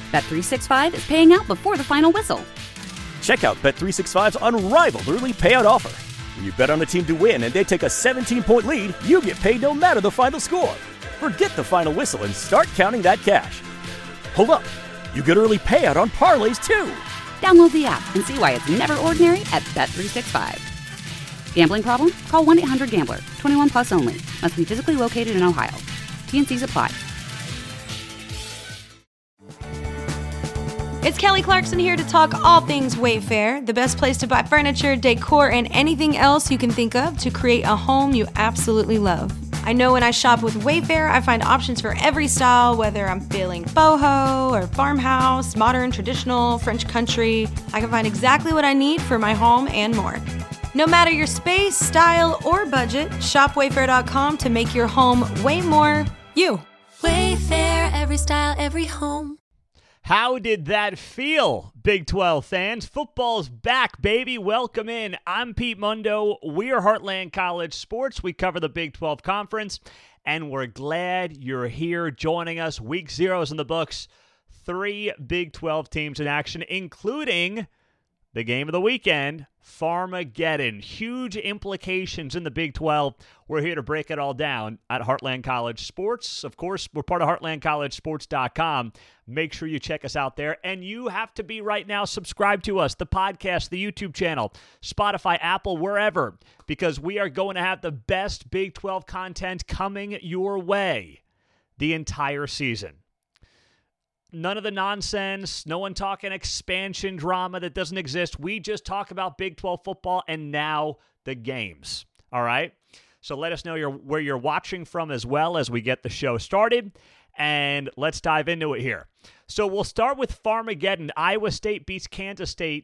Bet365 is paying out before the final whistle. Check out Bet365's unrivaled early payout offer. When you bet on a team to win and they take a 17-point lead, you get paid no matter the final score. Forget the final whistle and start counting that cash. Hold up. You get early payout on parlays, too. Download the app and see why it's never ordinary at Bet365. Gambling problem? Call 1-800-GAMBLER. 21 plus only. Must be physically located in Ohio. T&Cs apply. It's Kelly Clarkson here to talk all things Wayfair, the best place to buy furniture, decor, and anything else you can think of to create a home you absolutely love. I know when I shop with Wayfair, I find options for every style, whether I'm feeling boho or farmhouse, modern, traditional, French country. I can find exactly what I need for my home and more. No matter your space, style, or budget, shop Wayfair.com to make your home way more you. Wayfair, every style, every home. How did that feel, Big 12 fans? Football's back, baby. Welcome in. I'm Pete Mundo. We're Heartland College Sports. We cover the Big 12 Conference, and we're glad you're here joining us. Week 0 is in the books. 3 Big 12 teams in action, including the game of the weekend, Farmageddon. Huge implications in the Big 12. We're here to break it all down at Heartland College Sports. Of course, we're part of HeartlandCollegeSports.com. Make sure you check us out there. And you have to be right now subscribed to us, the podcast, the YouTube channel, Spotify, Apple, wherever, because we are going to have the best Big 12 content coming your way the entire season. None of the nonsense, no one talking expansion drama that doesn't exist. We just talk about Big 12 football and now the games, all right? So let us know where you're watching from as well as we get the show started, and let's dive into it here. So we'll start with Farmageddon. Iowa State beats Kansas State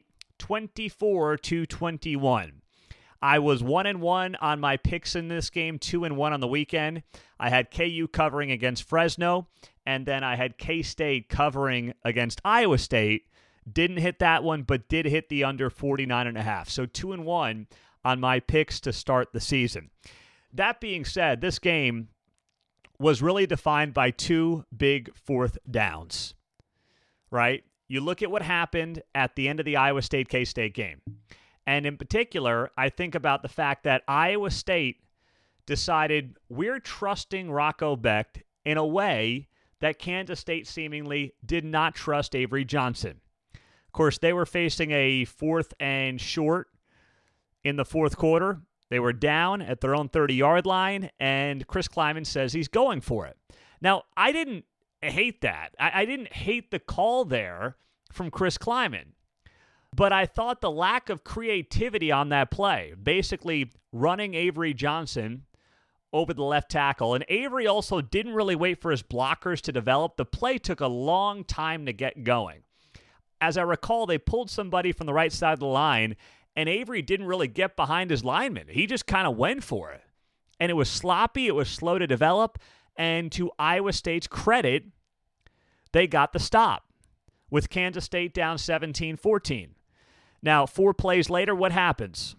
24-21. I was 1-1 on my picks in this game, 2-1 on the weekend. I had KU covering against Fresno, and then I had K-State covering against Iowa State. Didn't hit that one, but did hit the under 49.5. So 2-1 on my picks to start the season. That being said, this game was really defined by 2 big fourth downs, right? You look at what happened at the end of the Iowa State K-State game. And in particular, I think about the fact that Iowa State decided we're trusting Rocco Becht in a way that Kansas State seemingly did not trust Avery Johnson. Of course, they were facing a 4th and short in the fourth quarter. They were down at their own 30-yard line, and Chris Klieman says he's going for it. Now, I didn't hate that. I didn't hate the call there from Chris Klieman. But I thought the lack of creativity on that play, basically running Avery Johnson over the left tackle, and Avery also didn't really wait for his blockers to develop. The play took a long time to get going. As I recall, they pulled somebody from the right side of the line, and Avery didn't really get behind his lineman. He just kind of went for it. And it was sloppy, it was slow to develop, and to Iowa State's credit, they got the stop with Kansas State down 17-14. Now, 4 plays later, what happens?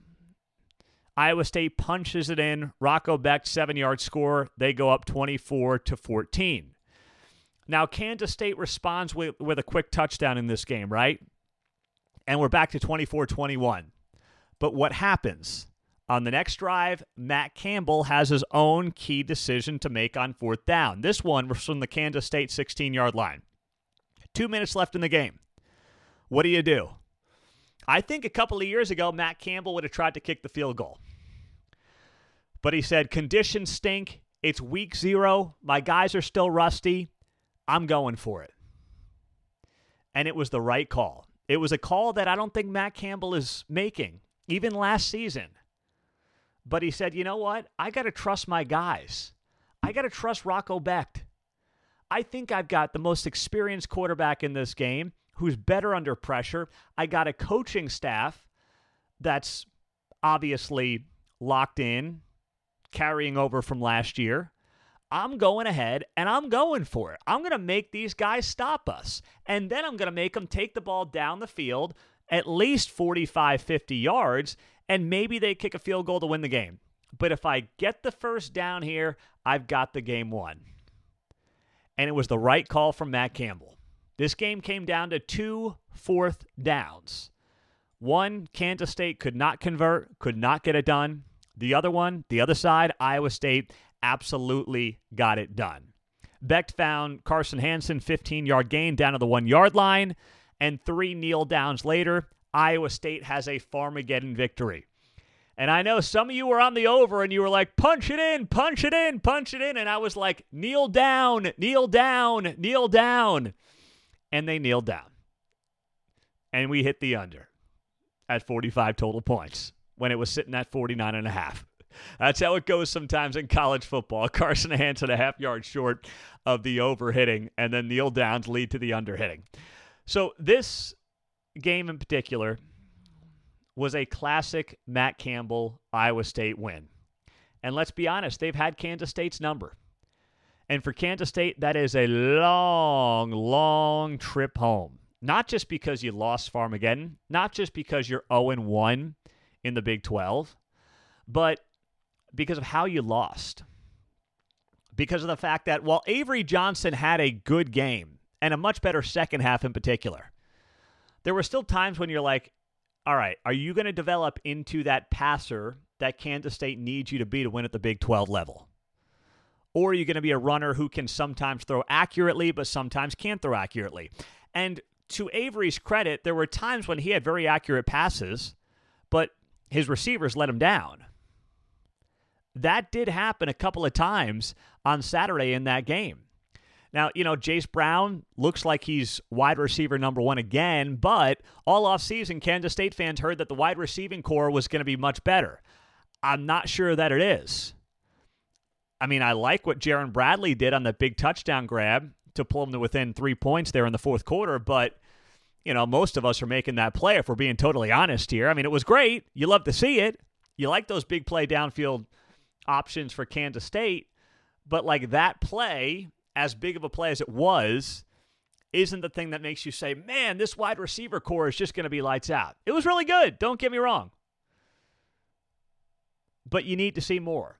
Iowa State punches it in. Rocco Becht, 7-yard score. They go up 24-14. Now, Kansas State responds with a quick touchdown in this game, right? And we're back to 24-21. But what happens? On the next drive, Matt Campbell has his own key decision to make on 4th down. This one was from the Kansas State 16-yard line. 2 minutes left in the game. What do? I think a couple of years ago, Matt Campbell would have tried to kick the field goal. But he said, conditions stink. It's week 0. My guys are still rusty. I'm going for it. And it was the right call. It was a call that I don't think Matt Campbell is making, even last season. But he said, you know what? I got to trust my guys. I got to trust Rocco Becht. I think I've got the most experienced quarterback in this game who's better under pressure. I got a coaching staff that's obviously locked in, carrying over from last year. I'm going ahead, and I'm going for it. I'm going to make these guys stop us. And then I'm going to make them take the ball down the field at least 45, 50 yards, and maybe they kick a field goal to win the game. But if I get the first down here, I've got the game won. And it was the right call from Matt Campbell. This game came down to 2 fourth downs. One, Kansas State could not convert, could not get it done. The other one, the other side, Iowa State absolutely got it done. Becht found Carson Hansen, 15-yard gain down to the 1-yard line, and 3 kneel downs later, Iowa State has a Farmageddon victory. And I know some of you were on the over and you were like, punch it in, punch it in, punch it in. And I was like, kneel down, kneel down, kneel down. And they kneeled down. And we hit the under at 45 total points when it was sitting at 49.5. That's how it goes sometimes in college football. Carson Hansen a half-yard short of the over hitting, and then kneel downs lead to the under hitting. So this game in particular was a classic Matt Campbell Iowa State win. And let's be honest, they've had Kansas State's number. And for Kansas State, that is a long, long trip home. Not just because you lost Farmageddon, not just because you're 0-1 in the Big 12, but because of how you lost. Because of the fact that while Avery Johnson had a good game, and a much better second half in particular, there were still times when you're like, all right, are you going to develop into that passer that Kansas State needs you to be to win at the Big 12 level? Or are you going to be a runner who can sometimes throw accurately, but sometimes can't throw accurately? And to Avery's credit, there were times when he had very accurate passes, but his receivers let him down. That did happen a couple of times on Saturday in that game. Now, Jace Brown looks like he's wide receiver number 1 again, but all offseason, Kansas State fans heard that the wide receiving core was going to be much better. I'm not sure that it is. I mean, I like what Jaron Bradley did on the big touchdown grab to pull him to within 3 points there in the fourth quarter, but, most of us are making that play if we're being totally honest here. I mean, it was great. You love to see it. You like those big play downfield options for Kansas State, but like that play, as big of a play as it was, isn't the thing that makes you say, man, this wide receiver core is just going to be lights out. It was really good. Don't get me wrong. But you need to see more.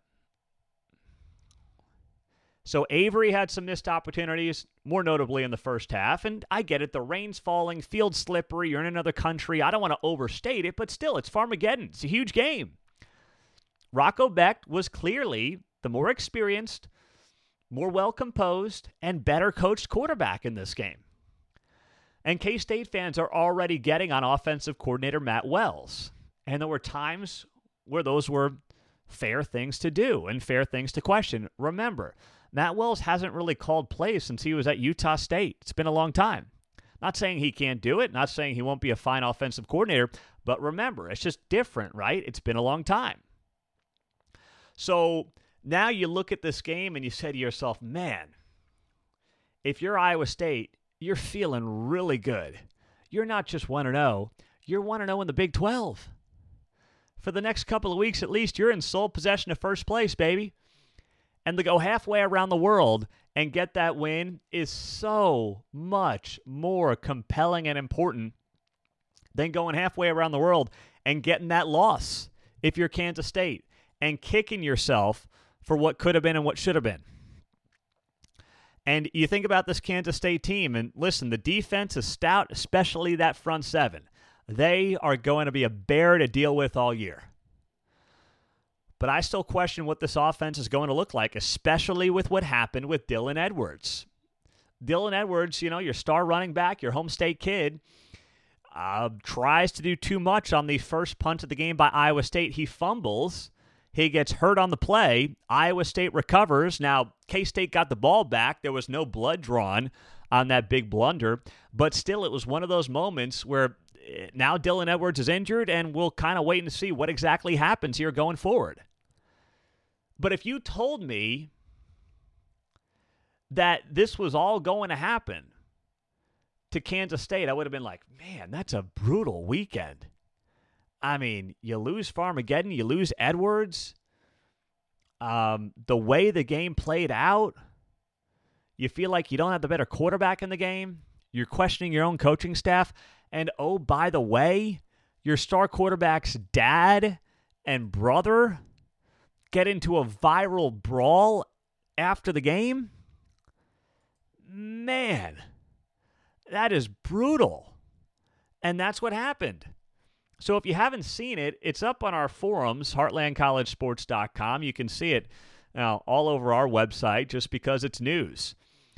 So Avery had some missed opportunities, more notably in the first half. And I get it. The rain's falling, field's slippery. You're in another country. I don't want to overstate it, but still, it's Farmageddon. It's a huge game. Rocco Becht was clearly the more experienced, more well-composed, and better coached quarterback in this game. And K-State fans are already getting on offensive coordinator Matt Wells. And there were times where those were fair things to do and fair things to question. Remember, Matt Wells hasn't really called plays since he was at Utah State. It's been a long time. Not saying he can't do it, not saying he won't be a fine offensive coordinator, but remember, it's just different, right? It's been a long time. So now you look at this game and you say to yourself, man, if you're Iowa State, you're feeling really good. You're not just 1-0, you're 1-0 in the Big 12. For the next couple of weeks at least, you're in sole possession of first place, baby. And to go halfway around the world and get that win is so much more compelling and important than going halfway around the world and getting that loss if you're Kansas State and kicking yourself for what could have been and what should have been. And you think about this Kansas State team, and listen, the defense is stout, especially that front seven. They are going to be a bear to deal with all year. But I still question what this offense is going to look like, especially with what happened with Dylan Edwards. Dylan Edwards, your star running back, your home state kid, tries to do too much on the first punt of the game by Iowa State. He fumbles. He gets hurt on the play. Iowa State recovers. Now, K-State got the ball back. There was no blood drawn on that big blunder. But still, it was one of those moments where now Dylan Edwards is injured, and we'll kind of wait and see what exactly happens here going forward. But if you told me that this was all going to happen to Kansas State, I would have been like, man, that's a brutal weekend. I mean, you lose Farmageddon, you lose Edwards. The way the game played out, you feel like you don't have the better quarterback in the game. You're questioning your own coaching staff. And oh, by the way, your star quarterback's dad and brother get into a viral brawl after the game. Man, That is brutal. And that's what happened. So if you haven't seen it, it's up on our forums, heartlandcollegesports.com. You can see it all over our website just because it's news.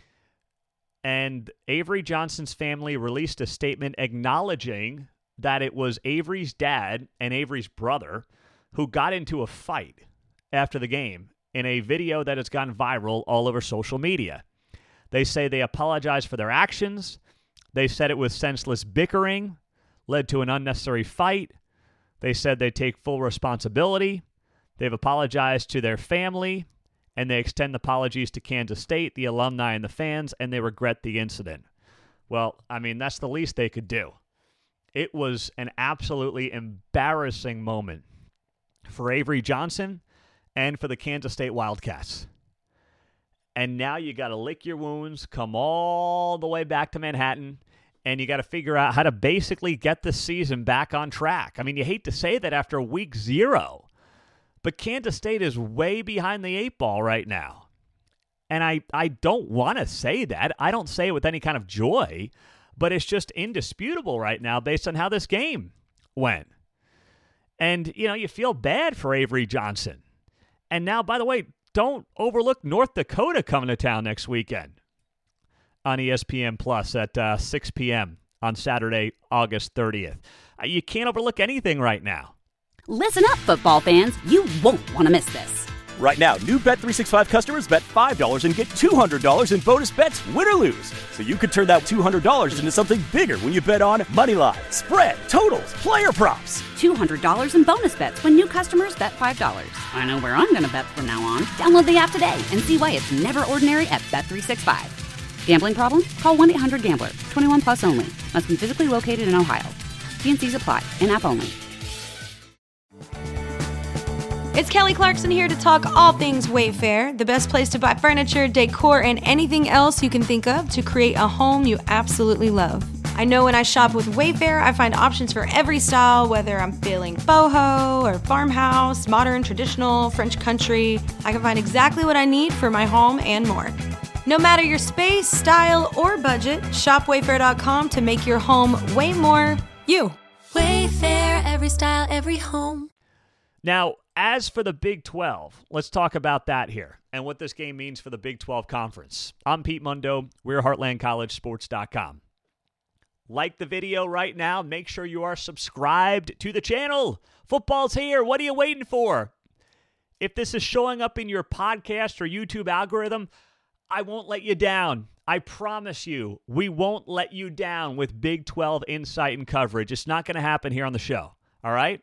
And Avery Johnson's family released a statement acknowledging that it was Avery's dad and Avery's brother who got into a fight after the game in a video that has gone viral all over social media. They say they apologize for their actions. They said it was senseless bickering, led to an unnecessary fight. They said they take full responsibility. They've apologized to their family, and they extend apologies to Kansas State, the alumni, and the fans, and they regret the incident. Well, I mean, that's the least they could do. It was an absolutely embarrassing moment for Avery Johnson and for the Kansas State Wildcats. And now you got to lick your wounds, come all the way back to Manhattan, and you got to figure out how to basically get the season back on track. I mean, you hate to say that after week 0, but Kansas State is way behind the 8 ball right now. And I don't want to say that. I don't say it with any kind of joy, but it's just indisputable right now based on how this game went. And, you feel bad for Avery Johnson. And now, by the way, don't overlook North Dakota coming to town next weekend on ESPN Plus at 6 p.m. on Saturday, August 30th. You can't overlook anything right now. Listen up, football fans. You won't want to miss this. Right now, new Bet365 customers bet $5 and get $200 in bonus bets, win or lose. So you could turn that $200 into something bigger when you bet on money line, spread, totals, player props. $200 in bonus bets when new customers bet $5. I know where I'm going to bet from now on. Download the app today and see why it's never ordinary at Bet365. Gambling problem? Call 1-800-GAMBLER. 21 plus only. Must be physically located in Ohio. T&Cs apply. In-app only. It's Kelly Clarkson here to talk all things Wayfair, the best place to buy furniture, decor, and anything else you can think of to create a home you absolutely love. I know when I shop with Wayfair, I find options for every style, whether I'm feeling boho or farmhouse, modern, traditional, French country. I can find exactly what I need for my home and more. No matter your space, style, or budget, shop Wayfair.com to make your home way more you. Wayfair, every style, every home. Now, as for the Big 12, let's talk about that here and what this game means for the Big 12 Conference. I'm Pete Mundo. We're HeartlandCollegeSports.com. Like the video right now. Make sure you are subscribed to the channel. Football's here. What are you waiting for? If this is showing up in your podcast or YouTube algorithm, I won't let you down. I promise you, we won't let you down with Big 12 insight and coverage. It's not going to happen here on the show. All right?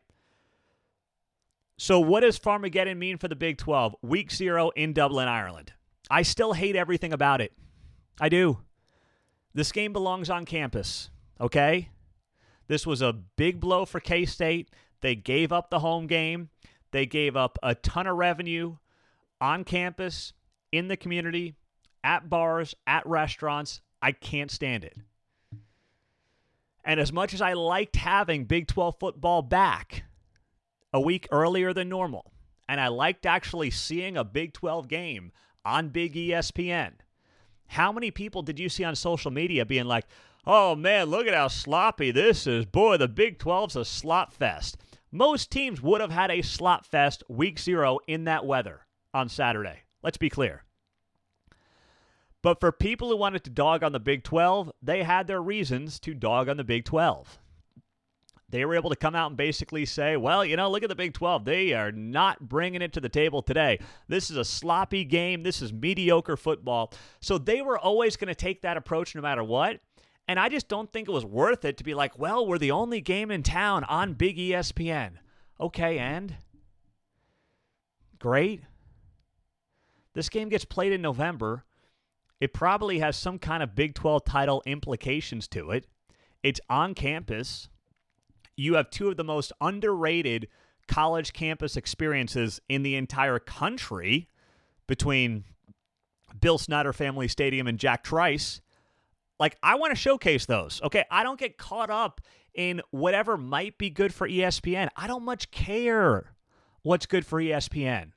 So what does Farmageddon mean for the Big 12? Week 0 in Dublin, Ireland. I still hate everything about it. I do. This game belongs on campus, okay? This was a big blow for K-State. They gave up the home game. They gave up a ton of revenue on campus, in the community, at bars, at restaurants. I can't stand it. And as much as I liked having Big 12 football back a week earlier than normal, and I liked actually seeing a Big 12 game on Big ESPN, how many people did you see on social media being like, oh man, look at how sloppy this is. Boy, the Big 12's a slop fest. Most teams would have had a slop fest week 0 in that weather on Saturday. Let's be clear. But for people who wanted to dog on the Big 12, they had their reasons to dog on the Big 12. They were able to come out and basically say, well, look at the Big 12. They are not bringing it to the table today. This is a sloppy game. This is mediocre football. So they were always going to take that approach no matter what. And I just don't think it was worth it to be like, well, we're the only game in town on Big ESPN. Okay, and? Great. This game gets played in November. It probably has some kind of Big 12 title implications to it. It's on campus. You have two of the most underrated college campus experiences in the entire country between Bill Snyder Family Stadium and Jack Trice. Like, I want to showcase those, okay? I don't get caught up in whatever might be good for ESPN. I don't much care what's good for ESPN.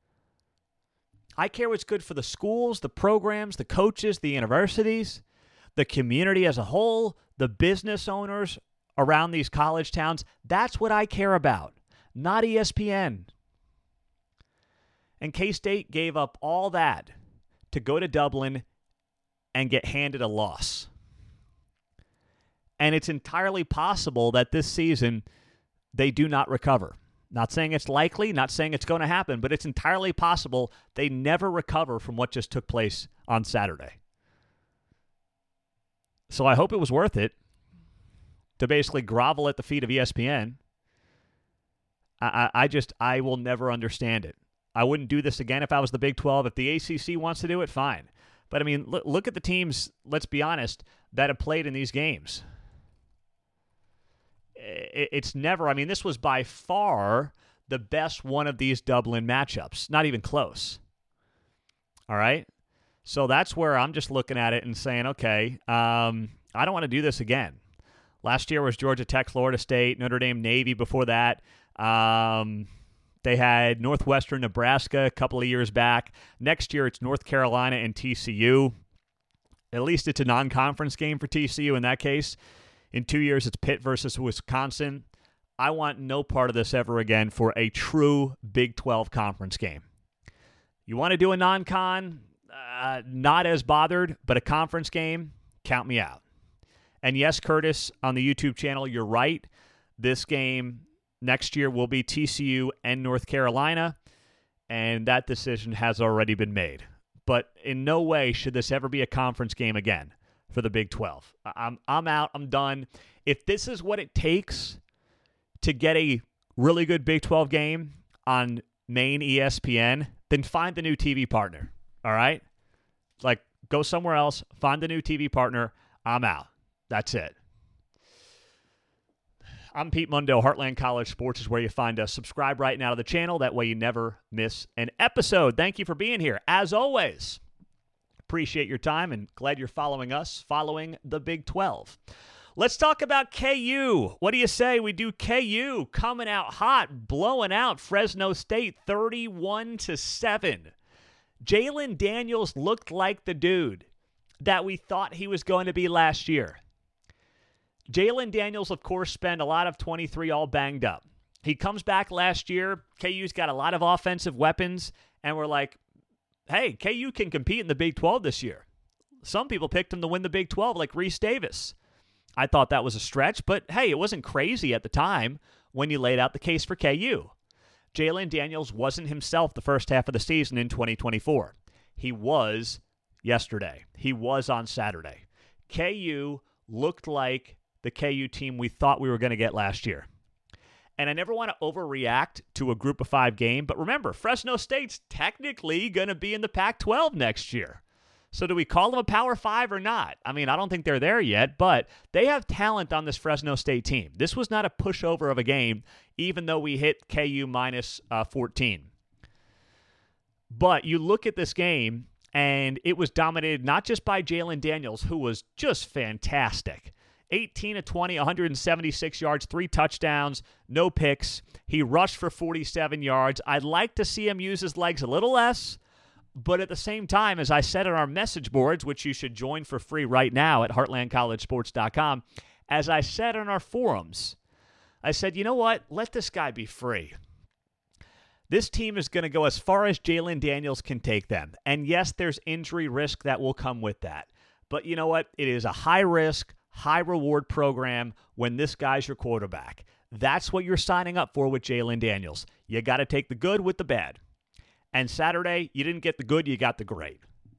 I care what's good for the schools, the programs, the coaches, the universities. the community as a whole, the business owners around these college towns. That's what I care about, not ESPN. And K-State gave up all that to go to Dublin and get handed a loss. And it's entirely possible that this season they do not recover. Not saying it's likely, not saying it's going to happen, but it's entirely possible they never recover from what just took place on Saturday. So I hope it was worth it to basically grovel at the feet of ESPN. I will never understand it. I wouldn't do this again if I was the Big 12. If the ACC wants to do it, fine. But, I mean, look at the teams, let's be honest, that have played in these games. It's never, I mean, this was by far the best one of these Dublin matchups. Not even close. All right? So that's where I'm just looking at it and saying, okay, I don't want to do this again. Last year was Georgia Tech, Florida State, Notre Dame, Navy before that. They had Northwestern, Nebraska a couple of years back. Next year, it's North Carolina and TCU. At least it's a non-conference game for TCU in that case. In 2 years, it's Pitt versus Wisconsin. I want no part of this ever again for a true Big 12 conference game. You want to do a non-con? Not as bothered, but a conference game? Count me out. And yes, Curtis, on the YouTube channel, you're right. This game next year will be TCU and North Carolina, and that decision has already been made. But in no way should this ever be a conference game again for the Big 12. I'm out. I'm done. If this is what it takes to get a really good Big 12 game on main ESPN, then find the new TV partner, all right? Like, go somewhere else, find the new TV partner. I'm out. That's it. I'm Pete Mundo. Heartland College Sports is where you find us. Subscribe right now to the channel. That way you never miss an episode. Thank you for being here. As always, appreciate your time and glad you're following us, following the Big 12. Let's talk about KU. What do you say we do KU coming out hot, blowing out Fresno State 31-7. Jalen Daniels looked like the dude that we thought he was going to be last year. Jalen Daniels, of course, spent a lot of 23 all banged up. He comes back last year. KU's got a lot of offensive weapons, and we're like, hey, KU can compete in the Big 12 this year. Some people picked him to win the Big 12, like Reese Davis. I thought that was a stretch, but hey, it wasn't crazy at the time when you laid out the case for KU. Jalen Daniels wasn't himself the first half of the season in 2024. He was yesterday. He was on Saturday. KU looked like the KU team we thought we were going to get last year. And I never want to overreact to a Group of 5 game, but remember, Fresno State's technically going to be in the Pac-12 next year. So do we call them a Power 5 or not? I mean, I don't think they're there yet, but they have talent on this Fresno State team. This was not a pushover of a game, even though we hit KU minus 14. But you look at this game, and it was dominated not just by Jalen Daniels, who was just fantastic. 18 of 20, 176 yards, 3 touchdowns, no picks. He rushed for 47 yards. I'd like to see him use his legs a little less, but at the same time, as I said on our message boards, which you should join for free right now at heartlandcollegesports.com, as I said on our forums, I said, you know what? Let this guy be free. This team is going to go as far as Jalen Daniels can take them. And yes, there's injury risk that will come with that. But you know what? It is a high-risk, high-reward program when this guy's your quarterback. That's what you're signing up for with Jalen Daniels. You got to take the good with the bad. And Saturday, you didn't get the good, you got the great.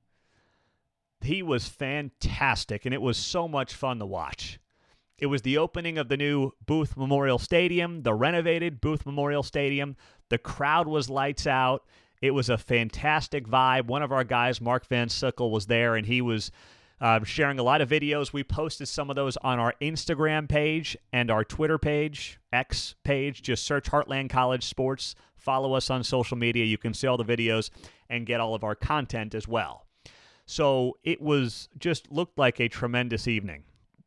He was fantastic, and it was so much fun to watch. It was the opening of the new Booth Memorial Stadium, the renovated Booth Memorial Stadium. The crowd was lights out. It was a fantastic vibe. One of our guys, Mark Van Sickle, was there, and he was sharing a lot of videos. We posted some of those on our Instagram page and our Twitter page, X page. Just search Heartland College Sports. Follow us on social media. You can see all the videos and get all of our content as well. So it was just looked like a tremendous evening.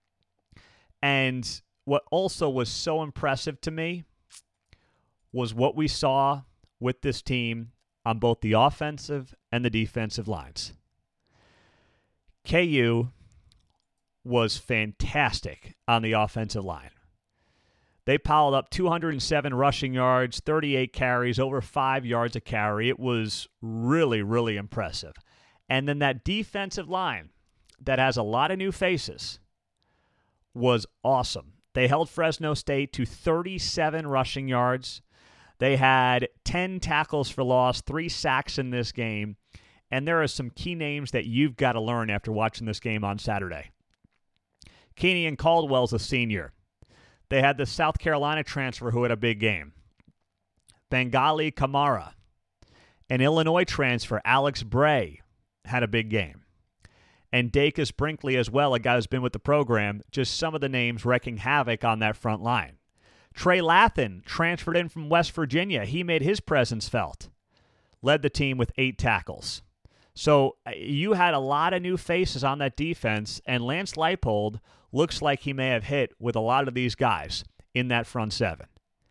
And what also was so impressive to me was what we saw with this team on both the offensive and the defensive lines. KU was fantastic on the offensive line. They piled up 207 rushing yards, 38 carries, over 5 yards a carry. It was really, really impressive. And then that defensive line that has a lot of new faces was awesome. They held Fresno State to 37 rushing yards. They had 10 tackles for loss, 3 sacks in this game. And there are some key names that you've got to learn after watching this game on Saturday. Keenan Caldwell's a senior. They had the South Carolina transfer who had a big game. Bengali Kamara. An Illinois transfer, Alex Bray, had a big game. And Dacus Brinkley as well, a guy who's been with the program. Just some of the names wreaking havoc on that front line. Trey Lathan transferred in from West Virginia. He made his presence felt. Led the team with 8 tackles. So you had a lot of new faces on that defense, and Lance Leipold looks like he may have hit with a lot of these guys in that front seven.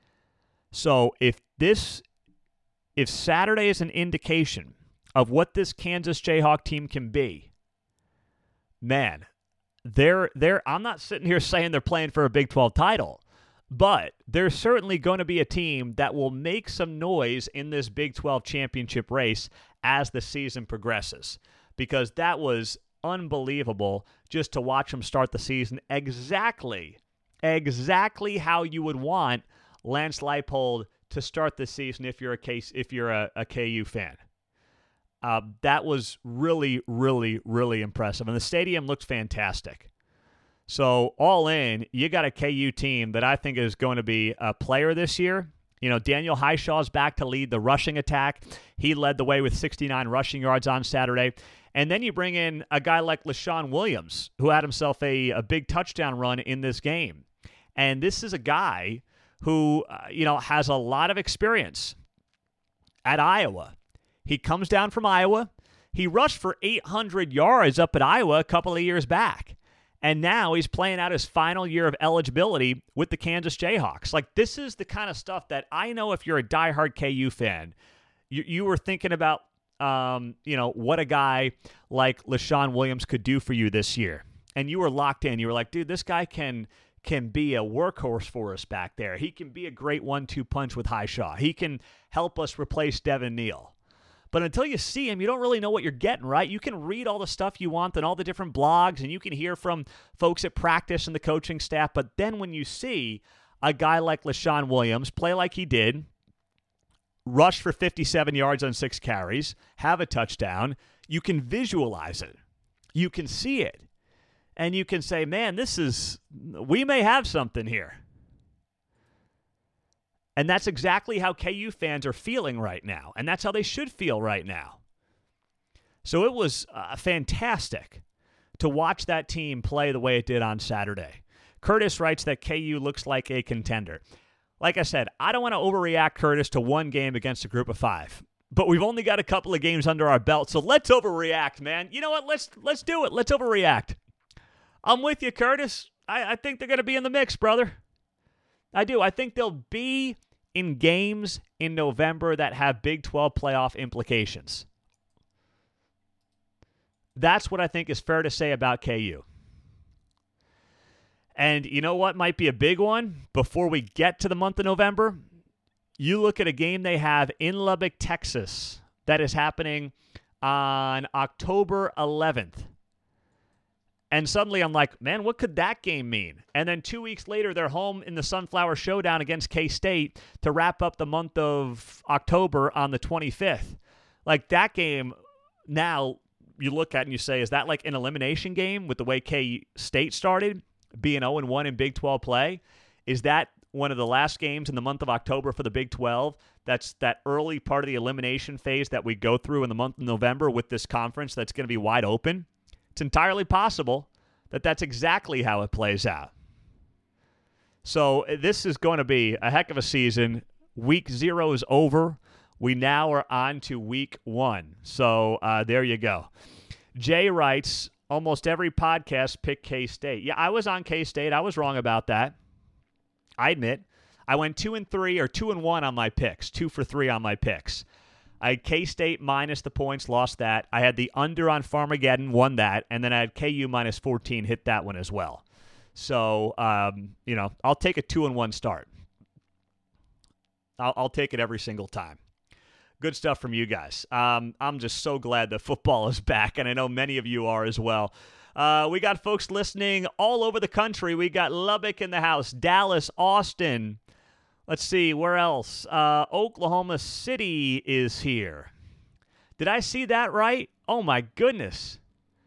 So if Saturday is an indication of what this Kansas Jayhawk team can be, man, I'm not sitting here saying they're playing for a Big 12 title, but they're certainly going to be a team that will make some noise in this Big 12 championship race as the season progresses, because that was unbelievable just to watch them start the season exactly how you would want Lance Leipold to start the season if you're a KU fan. That was really, really, really impressive. And the stadium looked fantastic. So all in, you got a KU team that I think is going to be a player this year. You know, Daniel Highshaw's back to lead the rushing attack. He led the way with 69 rushing yards on Saturday. And then you bring in a guy like LaShawn Williams, who had himself a big touchdown run in this game. And this is a guy who, has a lot of experience at Iowa. He comes down from Iowa. He rushed for 800 yards up at Iowa a couple of years back. And now he's playing out his final year of eligibility with the Kansas Jayhawks. Like, this is the kind of stuff that I know if you're a diehard KU fan, you were thinking about, what a guy like LaShawn Williams could do for you this year. And you were locked in. You were like, dude, this guy can be a workhorse for us back there. He can be a great 1-2 punch with Highshaw. He can help us replace Devin Neal. But until you see him, you don't really know what you're getting, right? You can read all the stuff you want and all the different blogs, and you can hear from folks at practice and the coaching staff. But then when you see a guy like LaShawn Williams play like he did, rush for 57 yards on 6 carries, have a touchdown, you can visualize it. You can see it. And you can say, man, we may have something here. And that's exactly how KU fans are feeling right now. And that's how they should feel right now. So it was fantastic to watch that team play the way it did on Saturday. Curtis writes that KU looks like a contender. Like I said, I don't want to overreact, Curtis, to one game against a group of 5. But we've only got a couple of games under our belt, so let's overreact, man. You know what? Let's do it. Let's overreact. I'm with you, Curtis. I think they're going to be in the mix, brother. I do. I think they'll be in games in November that have Big 12 playoff implications. That's what I think is fair to say about KU. And you know what might be a big one before we get to the month of November? You look at a game they have in Lubbock, Texas, that is happening on October 11th. And suddenly I'm like, man, what could that game mean? And then 2 weeks later, they're home in the Sunflower Showdown against K-State to wrap up the month of October on the 25th. Like, that game, now you look at and you say, is that like an elimination game with the way K-State started, being 0-1 in Big 12 play? Is that one of the last games in the month of October for the Big 12? That's that early part of the elimination phase that we go through in the month of November with this conference that's going to be wide open. It's entirely possible that that's exactly how it plays out. So this is going to be a heck of a season. Week 0 is over. We now are on to week 1. So there you go. Jay writes, almost every podcast picked K-State. Yeah, I was on K-State. I was wrong about that. I admit. I went 2-3 or 2-1 on my picks. 2 for 3 on my picks. I had K-State minus the points, lost that. I had the under on Farmageddon, won that. And then I had KU minus 14, hit that one as well. So, I'll take a 2-1 start. I'll take it every single time. Good stuff from you guys. I'm just so glad that football is back, and I know many of you are as well. We got folks listening all over the country. We got Lubbock in the house, Dallas, Austin. Let's see, where else? Oklahoma City is here. Did I see that right? Oh, my goodness.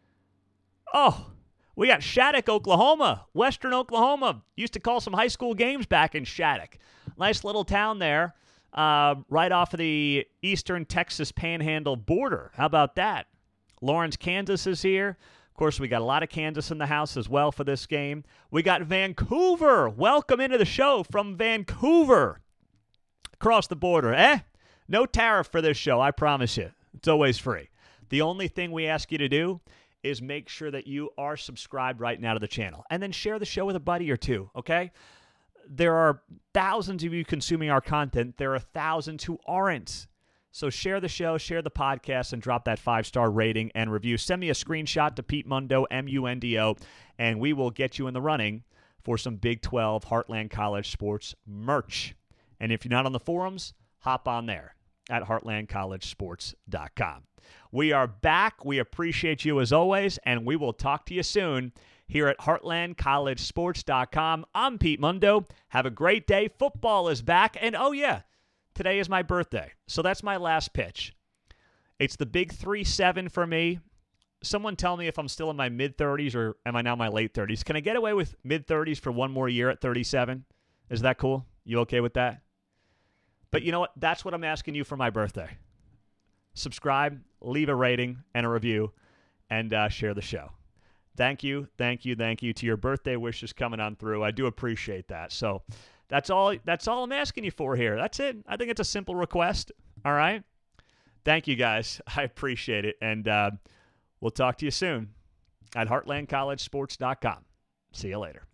Oh, we got Shattuck, Oklahoma, Western Oklahoma. Used to call some high school games back in Shattuck. Nice little town there, right off of the eastern Texas Panhandle border. How about that? Lawrence, Kansas is here. Of course, we got a lot of Kansas in the house as well for this game. We got Vancouver. Welcome into the show from Vancouver. Across the border. No tariff for this show, I promise you. It's always free. The only thing we ask you to do is make sure that you are subscribed right now to the channel. And then share the show with a buddy or two, okay? There are thousands of you consuming our content. There are thousands who aren't. So share the show, share the podcast, and drop that 5-star rating and review. Send me a screenshot to Pete Mundo, M-U-N-D-O, and we will get you in the running for some Big 12 Heartland College sports merch. And if you're not on the forums, hop on there at heartlandcollegesports.com. We are back. We appreciate you as always, and we will talk to you soon here at heartlandcollegesports.com. I'm Pete Mundo. Have a great day. Football is back, and oh yeah, today is my birthday, so that's my last pitch. It's the big 3-7 for me. Someone tell me if I'm still in my mid-30s or am I now in my late 30s. Can I get away with mid-30s for one more year at 37? Is that cool? You okay with that? But you know what? That's what I'm asking you for my birthday. Subscribe, leave a rating and a review, and share the show. Thank you to your birthday wishes coming on through. I do appreciate that. So that's all I'm asking you for here. That's it. I think it's a simple request. All right? Thank you, guys. I appreciate it. And we'll talk to you soon at heartlandcollegesports.com. See you later.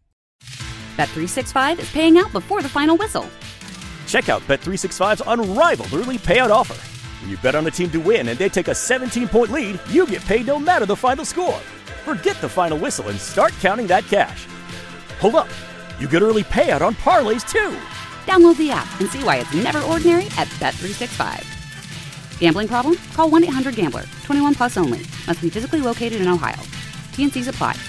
Bet365 is paying out before the final whistle. Check out Bet365's unrivaled early payout offer. When you bet on a team to win and they take a 17-point lead, you get paid no matter the final score. Forget the final whistle and start counting that cash. Hold up. You get early payout on parlays, too. Download the app and see why it's never ordinary at Bet365. Gambling problem? Call 1-800-GAMBLER. 21 plus only. Must be physically located in Ohio. T&Cs apply.